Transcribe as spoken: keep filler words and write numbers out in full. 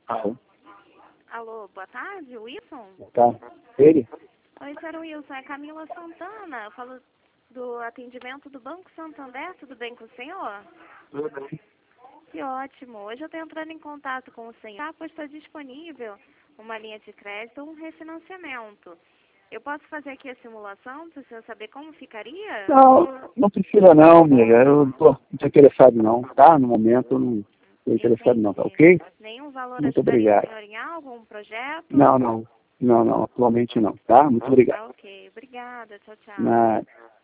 Alô? Alô, boa tarde, Wilson? Tá. Ele? Oi, senhor Wilson, é Camila Santana. Eu falo do atendimento do Banco Santander, tudo bem com o senhor? Tudo bem. Que ótimo. Hoje eu estou entrando em contato com o senhor, tá? Pois está disponível uma linha de crédito ou um refinanciamento. Eu posso fazer aqui a simulação para o senhor saber como ficaria? Não, não precisa não, amiga. Eu não tô interessado não, tá? No momento eu não estou interessado não, tá Entendi. ok? Nenhum valor Muito ajudaria o obrigado. senhor em algo, um projeto? Não, não. Não, não. Atualmente não, tá? Muito obrigado. Tá ok. Obrigada. Tchau, tchau. Nada.